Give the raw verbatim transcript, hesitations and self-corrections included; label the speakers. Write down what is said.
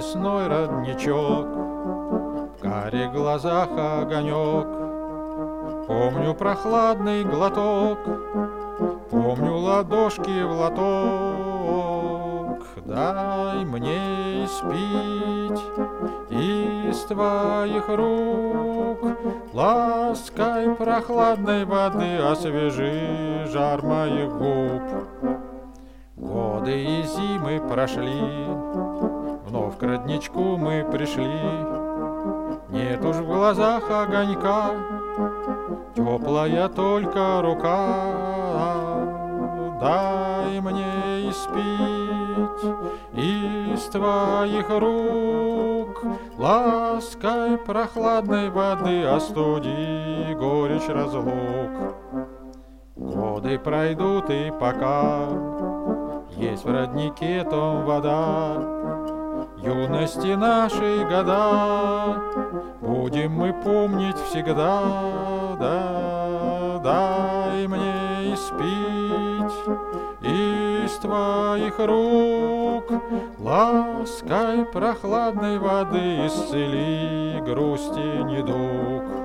Speaker 1: лесной родничок, в карих глазах огонек. Помню прохладный глоток, помню ладошки в лоток. Дай мне испить из твоих рук лаской прохладной воды, освежи жар моих губ. Годы и зимы прошли, вновь к родничку мы пришли. Нет уж в глазах огонька, теплая только рука. Дай мне испить из твоих рук лаской прохладной воды, остуди горечь разлук. Годы пройдут, и пока есть в роднике том вода, юности нашей года будем мы помнить всегда. Да, дай мне испить из твоих рук лаской прохладной воды, исцели грусть и недуг.